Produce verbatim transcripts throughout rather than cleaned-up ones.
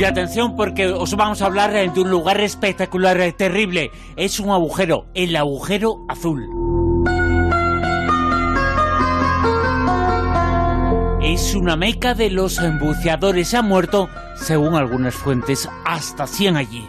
Y atención, porque os vamos a hablar de un lugar espectacular, terrible. Es un agujero, el agujero azul. Es una meca de los buceadores. Se han muerto, según algunas fuentes, hasta cien allí.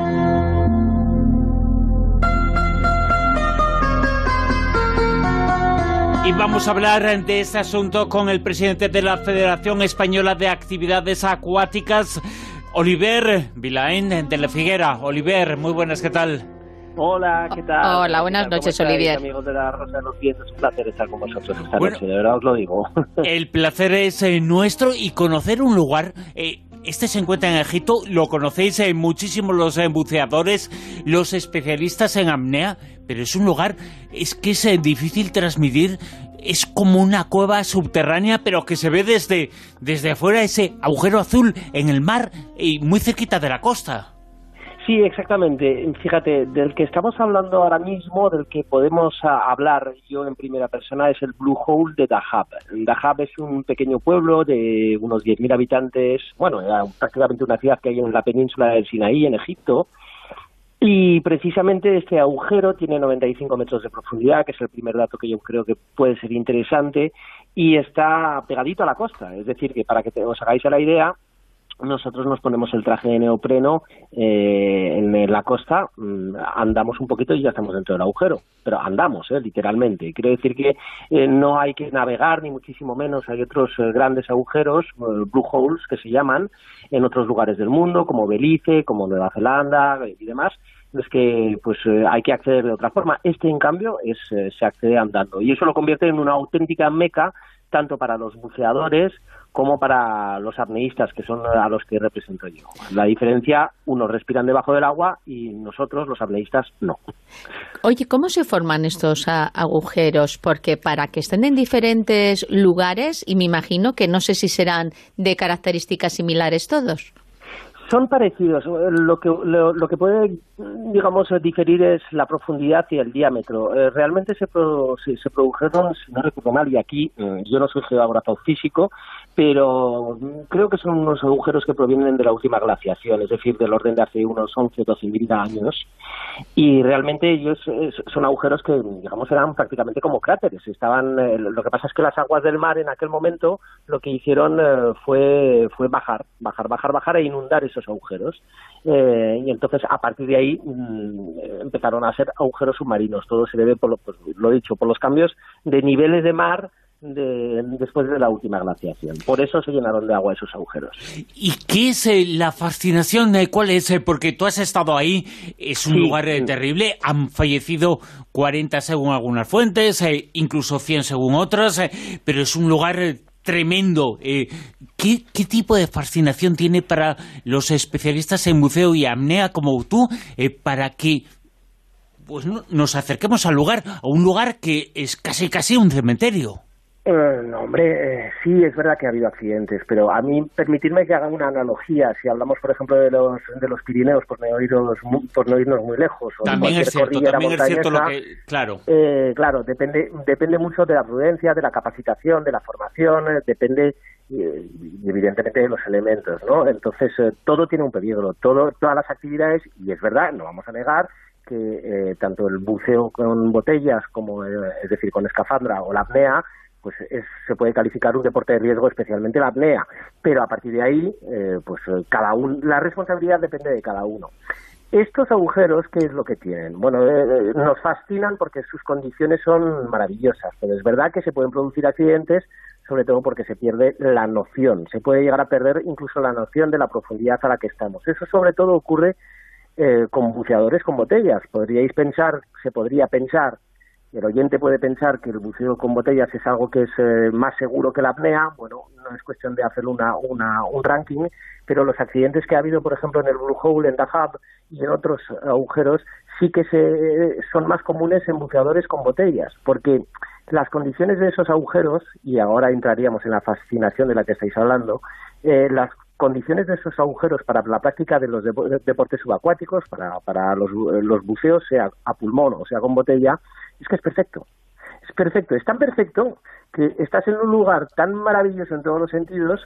Y vamos a hablar de este asunto con el presidente de la Federación Española de Actividades Acuáticas, Oliver Vilaén de la Figuera. Oliver, muy buenas, ¿qué tal? Hola, ¿qué tal? Hola, buenas noches, Olivier. Amigos de la Rosa de los Vientos, es un placer estar con vosotros esta bueno, noche, de verdad os lo digo. El placer es eh, nuestro, y conocer un lugar... Eh, Este se encuentra en Egipto, lo conocéis eh, muchísimo los eh, buceadores, los especialistas en apnea, pero es un lugar, es que es eh, difícil transmitir, es como una cueva subterránea, pero que se ve desde, desde afuera, ese agujero azul en el mar y muy cerquita de la costa. Sí, exactamente. Fíjate, del que estamos hablando ahora mismo, del que podemos a, hablar yo en primera persona, es el Blue Hole de Dahab. Dahab es un pequeño pueblo de unos diez mil habitantes, bueno, era prácticamente una ciudad que hay en la península del Sinaí, en Egipto, y precisamente este agujero tiene noventa y cinco metros de profundidad, que es el primer dato que yo creo que puede ser interesante, y está pegadito a la costa, es decir, que para que te, os hagáis a la idea, nosotros nos ponemos el traje de neopreno eh, en la costa, mmm, andamos un poquito y ya estamos dentro del agujero, pero andamos, eh, literalmente. Quiero decir que eh, no hay que navegar, ni muchísimo menos. Hay otros eh, grandes agujeros, eh, blue holes, que se llaman, en otros lugares del mundo, como Belice, como Nueva Zelanda y demás. Es que pues eh, hay que acceder de otra forma. Este, en cambio, es eh, se accede andando. Y eso lo convierte en una auténtica meca, tanto para los buceadores como para los apneístas, que son a los que represento yo. La diferencia, unos respiran debajo del agua y nosotros, los apneístas, no. Oye, ¿cómo se forman estos a, agujeros? Porque para que estén en diferentes lugares, y me imagino que no sé si serán de características similares todos. Son parecidos. Lo que lo, lo que puede, digamos, diferir es la profundidad y el diámetro. Eh, realmente se, pro, se, se produjeron, si no recuerdo mal, y aquí eh, yo no soy geógrafo físico, pero creo que son unos agujeros que provienen de la última glaciación, es decir, del orden de hace unos once o doce mil años, y realmente ellos son agujeros que, digamos, eran prácticamente como cráteres. Estaban, eh, lo que pasa es que las aguas del mar en aquel momento lo que hicieron eh, fue, fue bajar, bajar, bajar, bajar e inundar esos agujeros, eh, y entonces a partir de ahí mmm, empezaron a ser agujeros submarinos. Todo se debe, por lo, pues, lo dicho, por los cambios de niveles de mar De, después de la última glaciación. Por eso se llenaron de agua esos agujeros. ¿Y qué es eh, la fascinación? Eh, ¿Cuál es? Eh, porque tú has estado ahí, es un sí, lugar eh, terrible, han fallecido cuarenta según algunas fuentes, eh, incluso cien según otras, eh, pero es un lugar eh, tremendo. Eh, ¿qué, ¿Qué tipo de fascinación tiene para los especialistas en buceo y apnea como tú, eh, para que pues no, nos acerquemos al lugar, a un lugar que es casi casi un cementerio? Eh, no, hombre, eh, sí, es verdad que ha habido accidentes, pero a mí, permitidme que haga una analogía. Si hablamos, por ejemplo, de los de los Pirineos, por no irnos, por no irnos muy lejos, o también es cierto, también es cierto lo que, claro, eh, claro, depende depende mucho de la prudencia, de la capacitación, de la formación, eh, depende eh, evidentemente de los elementos, ¿no? Entonces, eh, todo tiene un peligro, todo todas las actividades, y es verdad, no vamos a negar que eh, tanto el buceo con botellas como, eh, es decir, con escafandra, o la apnea, pues es, se puede calificar un deporte de riesgo, especialmente la apnea, pero a partir de ahí, eh, pues cada uno, la responsabilidad depende de cada uno. Estos agujeros, ¿qué es lo que tienen? Bueno, eh, nos fascinan porque sus condiciones son maravillosas, pero es verdad que se pueden producir accidentes, sobre todo porque se pierde la noción, se puede llegar a perder incluso la noción de la profundidad a la que estamos. Eso sobre todo ocurre eh, con buceadores con botellas. Podríais pensar, se podría pensar, el oyente puede pensar que el buceo con botellas es algo que es eh, más seguro que la apnea. Bueno, no es cuestión de hacer una, una, un ranking, pero los accidentes que ha habido, por ejemplo, en el Blue Hole, en Dahab y en otros agujeros, sí que se, son más comunes en buceadores con botellas, porque las condiciones de esos agujeros, y ahora entraríamos en la fascinación de la que estáis hablando, eh, las condiciones de esos agujeros para la práctica de los deportes subacuáticos, para, para los, los buceos, sea a pulmón o sea con botella, es que es perfecto. Es perfecto, es tan perfecto que estás en un lugar tan maravilloso en todos los sentidos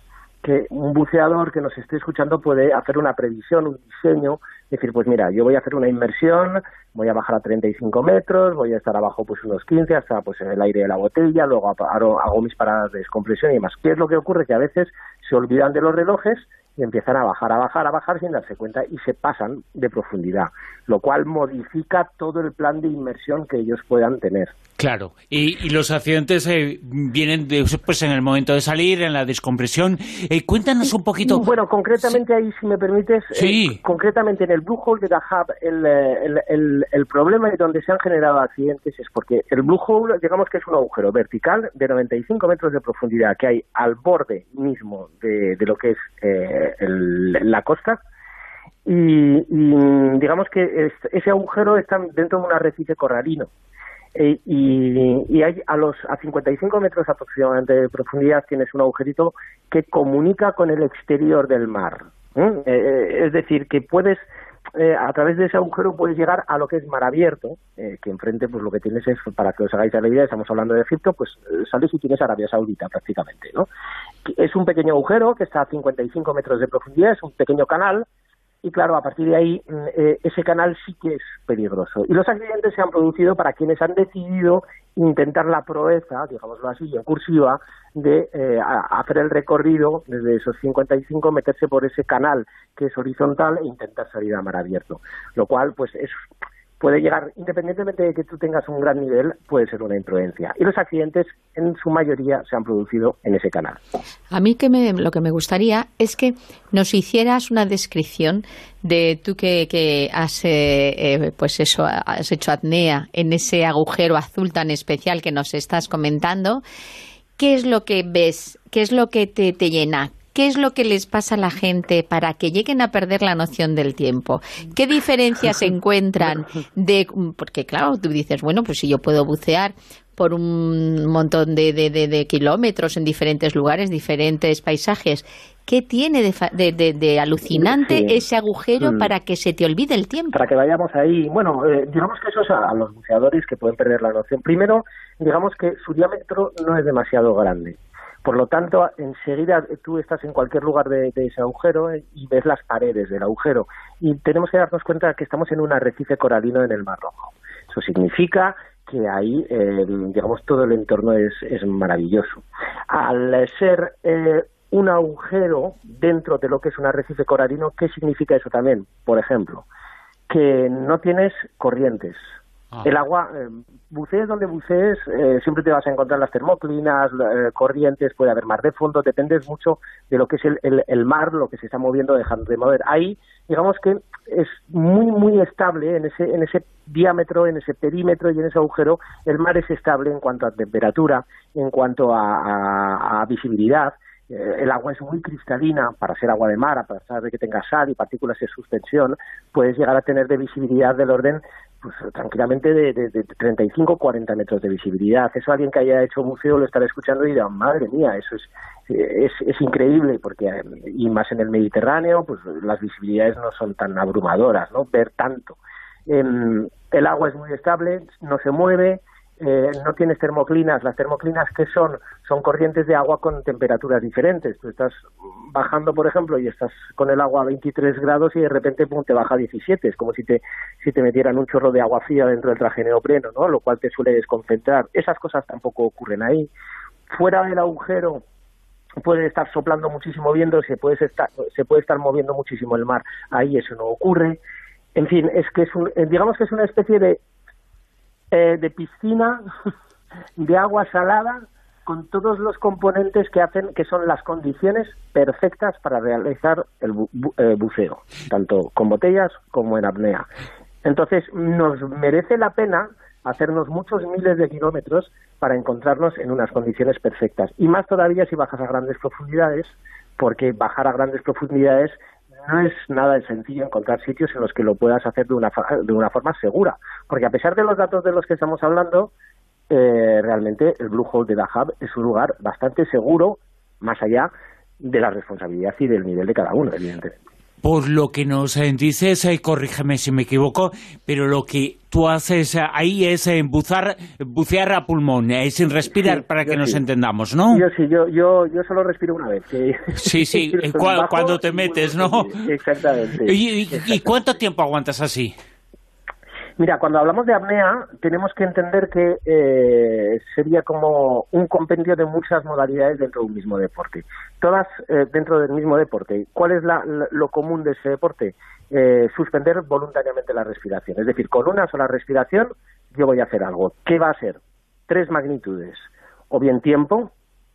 que un buceador que nos esté escuchando puede hacer una previsión, un diseño, decir, pues mira, yo voy a hacer una inmersión, voy a bajar a treinta y cinco metros, voy a estar abajo pues unos quince, hasta pues en el aire de la botella, luego hago, hago mis paradas de descompresión y demás. ¿Qué es lo que ocurre? Que a veces se olvidan de los relojes y empiezan a bajar, a bajar, a bajar sin darse cuenta y se pasan de profundidad, lo cual modifica todo el plan de inmersión que ellos puedan tener. Claro, y, y los accidentes eh, vienen de, pues en el momento de salir, en la descompresión. Eh, cuéntanos un poquito. Bueno, concretamente ahí, si me permites, sí. eh, concretamente en el Blue Hole de Dahab, el, el, el, el problema de donde se han generado accidentes es porque el Blue Hole, digamos que es un agujero vertical de noventa y cinco metros de profundidad que hay al borde mismo de, de lo que es eh, el, la costa. Y, y digamos que es, ese agujero está dentro de un arrecife coralino. Eh, y, y hay a los a cincuenta y cinco metros aproximadamente de profundidad tienes un agujerito que comunica con el exterior del mar. ¿eh? Eh, es decir, que puedes, eh, a través de ese agujero puedes llegar a lo que es mar abierto, eh, que enfrente pues lo que tienes es, para que os hagáis la idea, estamos hablando de Egipto, pues sales y tienes Arabia Saudita prácticamente, ¿no? Es un pequeño agujero que está a cincuenta y cinco metros de profundidad, es un pequeño canal. Y claro, a partir de ahí, eh, ese canal sí que es peligroso. Y los accidentes se han producido para quienes han decidido intentar la proeza, digámoslo así, en cursiva, de eh, a, hacer el recorrido desde esos cincuenta y cinco, meterse por ese canal que es horizontal e intentar salir a mar abierto. Lo cual, pues, es... puede llegar, independientemente de que tú tengas un gran nivel, puede ser una imprudencia. Y los accidentes, en su mayoría, se han producido en ese canal. A mí que me, lo que me gustaría es que nos hicieras una descripción de tú que, que has, eh, eh, pues eso, has hecho apnea en ese agujero azul tan especial que nos estás comentando. ¿Qué es lo que ves? ¿Qué es lo que te, te llena? ¿Qué es lo que les pasa a la gente para que lleguen a perder la noción del tiempo? ¿Qué diferencias encuentran de...? Porque claro, tú dices, bueno, pues si yo puedo bucear por un montón de, de, de, de kilómetros en diferentes lugares, diferentes paisajes, ¿qué tiene de, de, de, de alucinante sí. ese agujero mm. para que se te olvide el tiempo? Para que vayamos ahí. Bueno, eh, digamos que eso es a, a los buceadores que pueden perder la noción. Primero, digamos que su diámetro no es demasiado grande. Por lo tanto, enseguida tú estás en cualquier lugar de, de ese agujero y ves las paredes del agujero. Y tenemos que darnos cuenta que estamos en un arrecife coralino en el Mar Rojo. Eso significa que ahí, eh, digamos, todo el entorno es, es maravilloso. Al ser eh, un agujero dentro de lo que es un arrecife coralino, ¿qué significa eso también? Por ejemplo, que no tienes corrientes. Ah. El agua, eh, bucees donde bucees, eh, siempre te vas a encontrar las termoclinas, eh, corrientes, puede haber mar de fondo, dependes mucho de lo que es el, el, el mar, lo que se está moviendo, dejando de mover. Ahí, digamos que es muy, muy estable en ese, en ese diámetro, en ese perímetro y en ese agujero, el mar es estable en cuanto a temperatura, en cuanto a, a, a visibilidad. El agua es muy cristalina para ser agua de mar, a pesar de que tenga sal y partículas en suspensión, puedes llegar a tener de visibilidad del orden pues tranquilamente de, de, de treinta y cinco a cuarenta metros de visibilidad. Eso alguien que haya hecho buceo lo estará escuchando y dirá, madre mía, eso es, es, es increíble, porque y más en el Mediterráneo, pues las visibilidades no son tan abrumadoras, ¿no? Ver tanto. Eh, el agua es muy estable, no se mueve. Eh, no tienes termoclinas. Las termoclinas, ¿qué son? Son corrientes de agua con temperaturas diferentes. Tú estás bajando, por ejemplo, y estás con el agua a veintitrés grados y de repente pum, te baja a diecisiete. Es como si te si te metieran un chorro de agua fría dentro del traje neopreno, ¿no? Lo cual te suele desconcentrar. Esas cosas tampoco ocurren ahí. Fuera del agujero puede estar soplando muchísimo viento, se puede estar, se puede estar moviendo muchísimo el mar. Ahí eso no ocurre. En fin, es que es un, digamos que es una especie de Eh, de piscina de agua salada con todos los componentes que hacen que son las condiciones perfectas para realizar el bu eh, buceo, tanto con botellas como en apnea. Entonces nos merece la pena hacernos muchos miles de kilómetros para encontrarnos en unas condiciones perfectas, y más todavía si bajas a grandes profundidades, porque bajar a grandes profundidades no es nada sencillo encontrar sitios en los que lo puedas hacer de una, de una forma segura, porque a pesar de los datos de los que estamos hablando, eh, realmente el Blue Hole de Dahab es un lugar bastante seguro, más allá de la responsabilidad y del nivel de cada uno, evidentemente. por lo que nos eh, dices, eh, corrígeme si me equivoco, pero lo que tú haces eh, ahí es eh, buzar, bucear a pulmón, eh, sin respirar, sí, para que sí. nos entendamos, ¿no? Yo sí, yo, yo, yo solo respiro una vez. Que, sí, sí, cu cuando te metes, ¿no? Exactamente. ¿Y, y, exactamente. ¿Y cuánto tiempo aguantas así? Mira, cuando hablamos de apnea, tenemos que entender que eh, sería como un compendio de muchas modalidades dentro de un mismo deporte. Todas eh, dentro del mismo deporte. ¿Cuál es la, lo común de ese deporte? Eh, suspender voluntariamente la respiración. Es decir, con una sola respiración yo voy a hacer algo. ¿Qué va a ser? Tres magnitudes. O bien tiempo,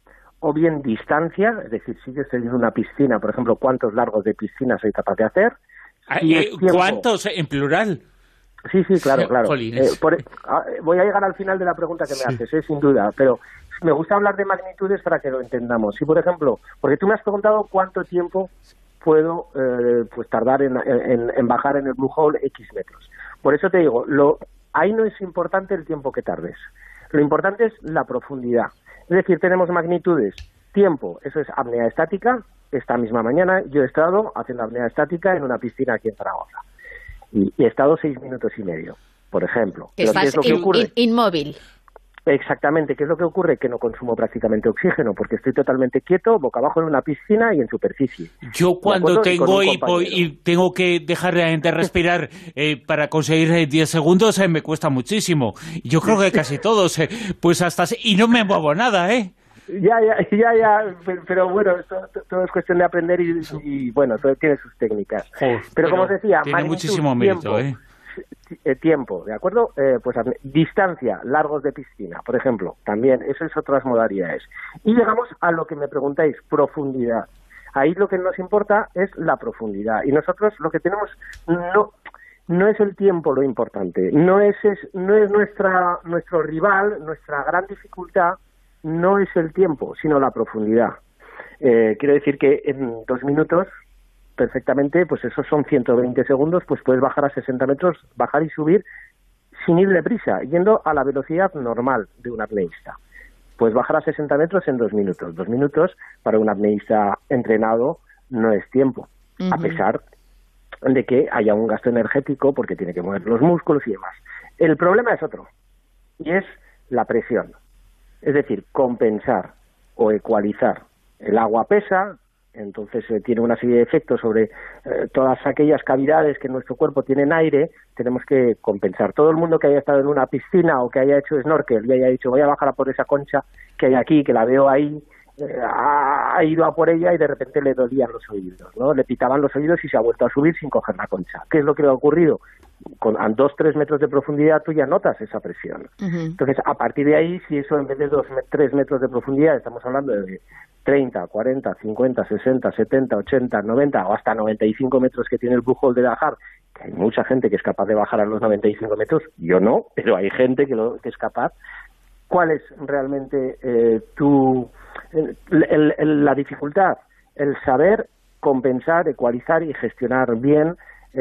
o bien distancia. Es decir, si yo estoy en una piscina, por ejemplo, ¿cuántos largos de piscina soy capaz de hacer? Si eh, ¿Cuántos en plural? Sí, sí, claro, claro. Eh, por, ah, voy a llegar al final de la pregunta que me sí. haces, eh, sin duda, pero me gusta hablar de magnitudes para que lo entendamos. Si, por ejemplo, porque tú me has preguntado cuánto tiempo puedo eh, pues tardar en, en, en bajar en el Blue Hole X metros. Por eso te digo, lo, ahí no es importante el tiempo que tardes. Lo importante es la profundidad. Es decir, tenemos magnitudes. Tiempo, eso es apnea estática. Esta misma mañana yo he estado haciendo apnea estática en una piscina aquí en Zaragoza. Y he estado seis minutos y medio, por ejemplo. Que estás ¿qué es lo que ocurre? In, inmóvil. Exactamente. ¿Qué es lo que ocurre? Que no consumo prácticamente oxígeno, porque estoy totalmente quieto, boca abajo en una piscina y en superficie. Yo cuando tengo y, y tengo que dejar de respirar eh, para conseguir diez segundos, eh, me cuesta muchísimo. Yo creo que casi todos, eh, pues hasta... Y no me muevo nada, ¿eh? Ya, ya, ya, ya, pero, pero bueno, esto, todo es cuestión de aprender y, y bueno, todo tiene sus técnicas. Oh, pero, pero como os decía, tiene muchísimo mérito, tiempo, ¿eh? Tiempo, ¿de acuerdo? Eh, pues distancia, largos de piscina, por ejemplo, también, eso es otras modalidades. Y llegamos a lo que me preguntáis, profundidad. Ahí lo que nos importa es la profundidad. Y nosotros lo que tenemos no... No es el tiempo lo importante, no es, es, no es nuestra, nuestro rival, nuestra gran dificultad. No es el tiempo, sino la profundidad. Eh, quiero decir que en dos minutos, perfectamente, pues esos son ciento veinte segundos, pues puedes bajar a sesenta metros, bajar y subir sin ir deprisa, yendo a la velocidad normal de un apneísta. Puedes bajar a sesenta metros en dos minutos. Dos minutos para un apneísta entrenado no es tiempo, uh-huh. a pesar de que haya un gasto energético porque tiene que mover los músculos y demás. El problema es otro, y es la presión. Es decir, compensar o ecualizar. El agua pesa, entonces eh, tiene una serie de efectos sobre eh, todas aquellas cavidades que en nuestro cuerpo tienen aire, tenemos que compensar. Todo el mundo que haya estado en una piscina o que haya hecho snorkel y haya dicho voy a bajar a por esa concha que hay aquí, que la veo ahí, eh, ha, ha ido a por ella y de repente le dolían los oídos, ¿no? Le pitaban los oídos y se ha vuelto a subir sin coger la concha. ¿Qué es lo que le ha ocurrido? Con a dos, tres metros de profundidad tú ya notas esa presión. Uh-huh. Entonces, a partir de ahí, si eso en vez de dos, tres metros de profundidad, estamos hablando de treinta, cuarenta, cincuenta, sesenta, setenta, ochenta, noventa o hasta noventa y cinco metros que tiene el Blue Hole de Dahab, que hay mucha gente que es capaz de bajar a los noventa y cinco metros, yo no, pero hay gente que, lo, que es capaz. ¿Cuál es realmente eh, tu, el, el, el, la dificultad? El saber compensar, ecualizar y gestionar bien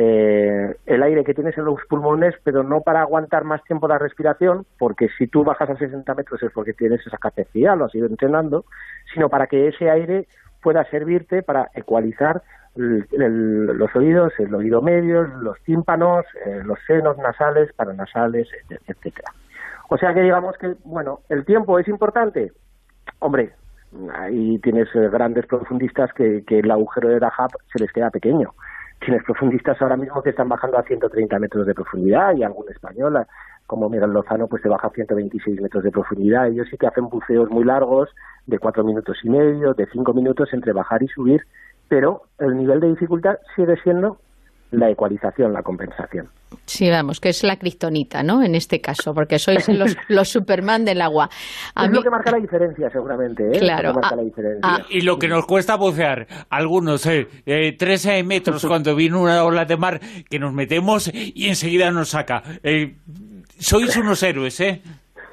Eh, el aire que tienes en los pulmones, pero no para aguantar más tiempo la respiración, porque si tú bajas a sesenta metros es porque tienes esa capacidad, lo has ido entrenando, sino para que ese aire pueda servirte para ecualizar el, el, los oídos, el oído medio, los tímpanos, eh, los senos nasales, paranasales, etcétera. O sea que digamos que, bueno, ¿el tiempo es importante? Hombre, ahí tienes eh, grandes profundistas que, que el agujero de Dahab se les queda pequeño. Tienes profundistas ahora mismo que están bajando a ciento treinta metros de profundidad y algún español, como Miguel Lozano, pues te baja a ciento veintiséis metros de profundidad. Ellos sí que hacen buceos muy largos, de cuatro minutos y medio, de cinco minutos entre bajar y subir, pero el nivel de dificultad sigue siendo la ecualización, la compensación. Sí, vamos, que es la kriptonita, ¿no? En este caso, porque sois los, los Superman del agua. A es mí... lo que marca la diferencia, seguramente, ¿eh? Claro. Lo que marca a, la diferencia. A, y lo que nos cuesta bucear, algunos, eh, eh, trece metros cuando viene una ola de mar, que nos metemos y enseguida nos saca. Eh, sois unos héroes, ¿eh?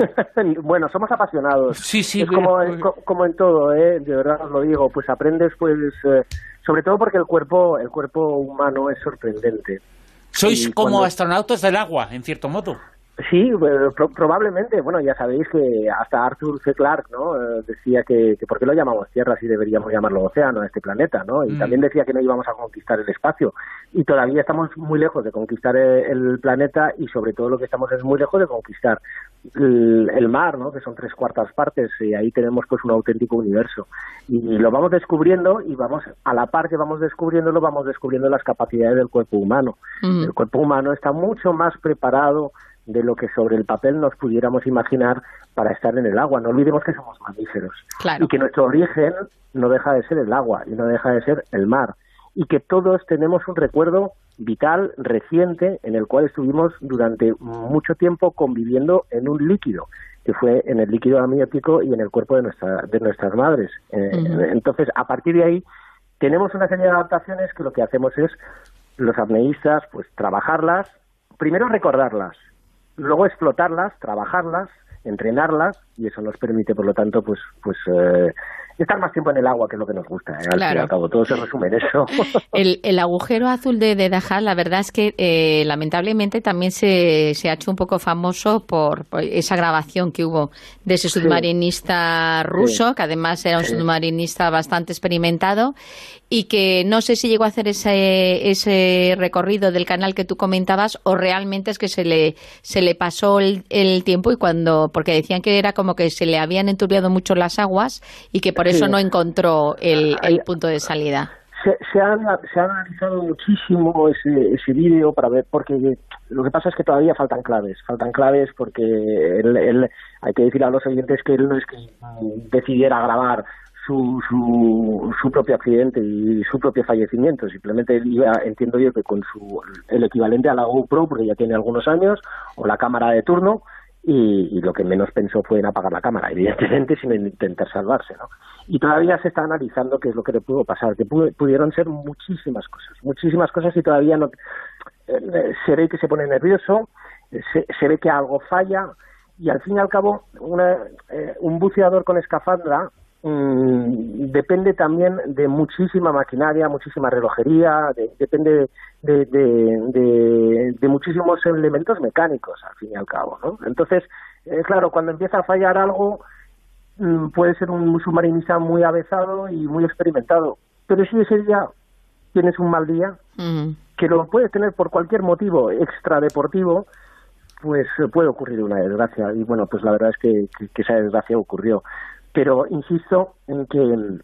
Bueno, somos apasionados. Sí, sí. Es como, es como en todo, ¿eh? De verdad os lo digo, pues aprendes, pues... Eh, sobre todo porque el cuerpo el cuerpo humano es sorprendente. Sois y como cuando... astronautas del agua, en cierto modo. Sí, pro probablemente. Bueno, ya sabéis que hasta Arthur C. Clarke, ¿no? Eh, decía que, que por qué lo llamamos Tierra si deberíamos llamarlo océano a este planeta, ¿no? Y mm. también decía que no íbamos a conquistar el espacio. Y todavía estamos muy lejos de conquistar el, el planeta y sobre todo lo que estamos es muy lejos de conquistar el, el mar, ¿no? Que son tres cuartas partes y ahí tenemos pues un auténtico universo. Y, y lo vamos descubriendo y vamos a la par que vamos descubriéndolo, vamos descubriendo las capacidades del cuerpo humano. Mm. El cuerpo humano está mucho más preparado de lo que sobre el papel nos pudiéramos imaginar para estar en el agua. No olvidemos que somos mamíferos. Claro. Y que nuestro origen no deja de ser el agua y no deja de ser el mar. Y que todos tenemos un recuerdo vital, reciente, en el cual estuvimos durante mucho tiempo conviviendo en un líquido, que fue en el líquido amniótico y en el cuerpo de, nuestra, de nuestras madres. Eh, uh-huh. Entonces, a partir de ahí, tenemos una serie de adaptaciones que lo que hacemos es, los apneístas, pues trabajarlas, primero recordarlas, luego explotarlas, trabajarlas, entrenarlas, y eso nos permite, por lo tanto, pues pues eh, estar más tiempo en el agua, que es lo que nos gusta, ¿eh? Al claro. fin y al cabo, todo se resume en eso. El, el agujero azul de, de Dajab, la verdad es que eh, lamentablemente también se, se ha hecho un poco famoso por, por esa grabación que hubo de ese submarinista sí. ruso, sí. que además era un sí. submarinista bastante experimentado, y que no sé si llegó a hacer ese, ese recorrido del canal que tú comentabas o realmente es que se le, se le pasó el, el tiempo y cuando, porque decían que era como que se le habían enturbiado mucho las aguas y que por eso sí. no encontró el, el punto de salida. Se, se, han, se ha analizado muchísimo ese, ese vídeo para ver, porque lo que pasa es que todavía faltan claves, faltan claves porque él, él, hay que decir a los oyentes que él no es que decidiera grabar Su, su, su propio accidente y su propio fallecimiento, simplemente iba, entiendo yo que con su el equivalente a la GoPro, porque ya tiene algunos años, o la cámara de turno, y, y lo que menos pensó fue en apagar la cámara, evidentemente sin intentar salvarse, ¿no? Y todavía se está analizando qué es lo que le pudo pasar, que pudo, pudieron ser muchísimas cosas, muchísimas cosas y todavía no eh, se ve que se pone nervioso, se, se ve que algo falla, y al fin y al cabo una, eh, un buceador con escafandra Mm, depende también de muchísima maquinaria, muchísima relojería, de, depende de, de, de, de muchísimos elementos mecánicos, al fin y al cabo, ¿no? Entonces, eh, claro, cuando empieza a fallar algo, mm, puede ser un submarinista muy avezado y muy experimentado, pero si ese día tienes un mal día, mm. que lo puedes tener por cualquier motivo extradeportivo, pues puede ocurrir una desgracia, y bueno, pues la verdad es que, que, que esa desgracia ocurrió. Pero insisto en que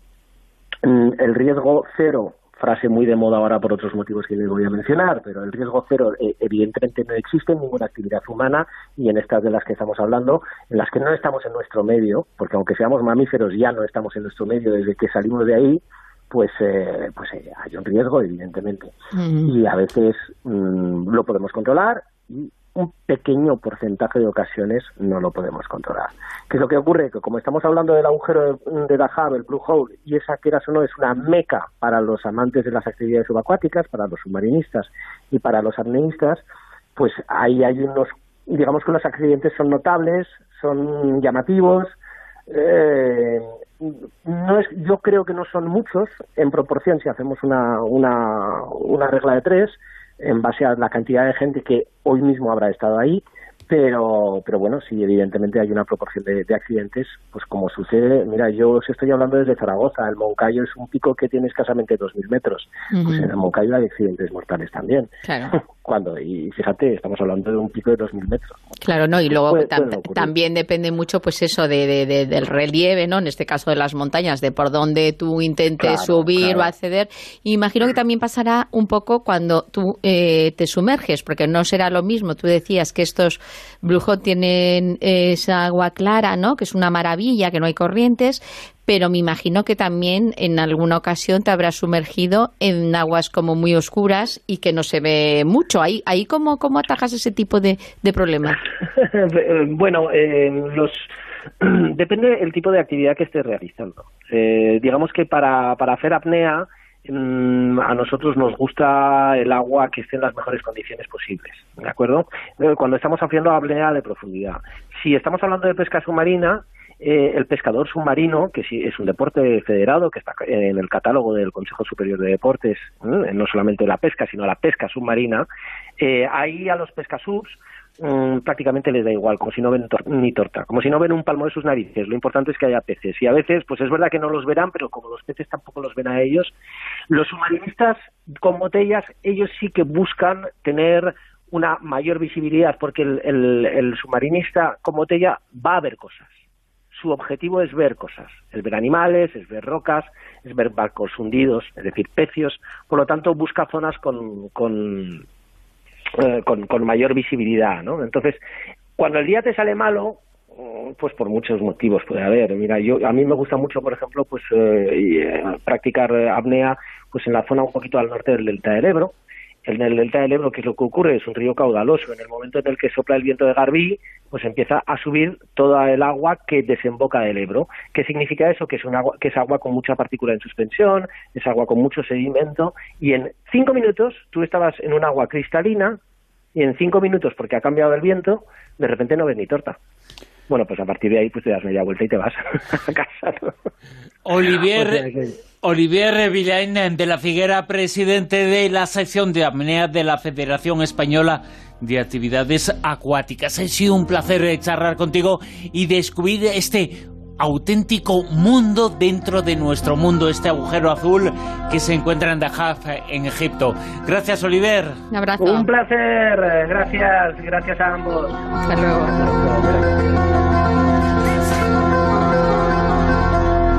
en el riesgo cero, frase muy de moda ahora por otros motivos que les voy a mencionar, pero el riesgo cero eh, evidentemente no existe en ninguna actividad humana, y en estas de las que estamos hablando, en las que no estamos en nuestro medio, porque aunque seamos mamíferos ya no estamos en nuestro medio desde que salimos de ahí, pues eh, pues eh, hay un riesgo evidentemente. Mm. Y a veces mm, lo podemos controlar y un pequeño porcentaje de ocasiones no lo podemos controlar. ¿Qué es lo que ocurre? Que como estamos hablando del agujero de, de Dajab, el Blue Hole, y esa, quieras o no, es una meca para los amantes de las actividades subacuáticas, para los submarinistas y para los apneístas, pues ahí hay unos, digamos que los accidentes son notables, son llamativos, eh, no es, yo creo que no son muchos en proporción si hacemos una, una, una regla de tres, en base a la cantidad de gente que hoy mismo habrá estado ahí, pero pero bueno, sí, evidentemente hay una proporción de, de accidentes, pues como sucede, mira, yo os estoy hablando desde Zaragoza, el Moncayo es un pico que tiene escasamente dos mil metros, uh-huh. pues en el Moncayo hay accidentes mortales también. Claro. Cuando, y fíjate, estamos hablando de un pico de dos mil metros. Claro, no, y luego puede, tam- puede también depende mucho, pues eso, de, de, de, del relieve, ¿no? En este caso de las montañas, de por dónde tú intentes claro, subir claro. o acceder. Y imagino que también pasará un poco cuando tú eh, te sumerges, porque no será lo mismo. Tú decías que estos Blue Hole tienen esa agua clara, ¿no? Que es una maravilla, que no hay corrientes, pero me imagino que también en alguna ocasión te habrás sumergido en aguas como muy oscuras y que no se ve mucho. Ahí, ahí ¿cómo, cómo atajas ese tipo de, de problemas? Bueno, eh, los depende del tipo de actividad que estés realizando. Eh, digamos que para, para hacer apnea, mm, a nosotros nos gusta el agua que esté en las mejores condiciones posibles, ¿de acuerdo? Cuando estamos haciendo apnea de profundidad. Si estamos hablando de pesca submarina, Eh, el pescador submarino, que sí es un deporte federado, que está en el catálogo del Consejo Superior de Deportes, ¿eh? No solamente la pesca, sino la pesca submarina, eh, ahí a los pescasubs mmm, prácticamente les da igual, como si no ven tor- ni torta, como si no ven un palmo de sus narices. Lo importante es que haya peces, y a veces, pues es verdad que no los verán, pero como los peces tampoco los ven a ellos, los submarinistas con botellas, ellos sí que buscan tener una mayor visibilidad, porque el, el, el submarinista con botella va a ver cosas. Su objetivo es ver cosas, es ver animales, es ver rocas, es ver barcos hundidos, es decir, pecios. Por lo tanto, busca zonas con, con, eh, con, con mayor visibilidad, ¿no? Entonces, cuando el día te sale malo, pues por muchos motivos puede haber. Mira, yo a mí me gusta mucho, por ejemplo, pues eh, practicar apnea pues en la zona un poquito al norte del delta del Ebro. En el delta del Ebro, ¿qué es lo que ocurre? Es un río caudaloso. En el momento en el que sopla el viento de Garbí, pues empieza a subir toda el agua que desemboca del Ebro. ¿Qué significa eso? Que es un agua, que es agua con mucha partícula en suspensión, es agua con mucho sedimento, y en cinco minutos tú estabas en un agua cristalina, y en cinco minutos, porque ha cambiado el viento, de repente no ves ni torta. Bueno, pues a partir de ahí pues te das media vuelta y te vas a casa, ¿no? Olivier, o sea que... Olivier Villain de la Figuera, presidente de la sección de apnea de la Federación Española de Actividades Acuáticas. Ha sido un placer charlar contigo y descubrir este auténtico mundo dentro de nuestro mundo, este agujero azul que se encuentra en Dahab, en Egipto. Gracias, Olivier. Un abrazo. Un placer, gracias, gracias a ambos. Hasta luego.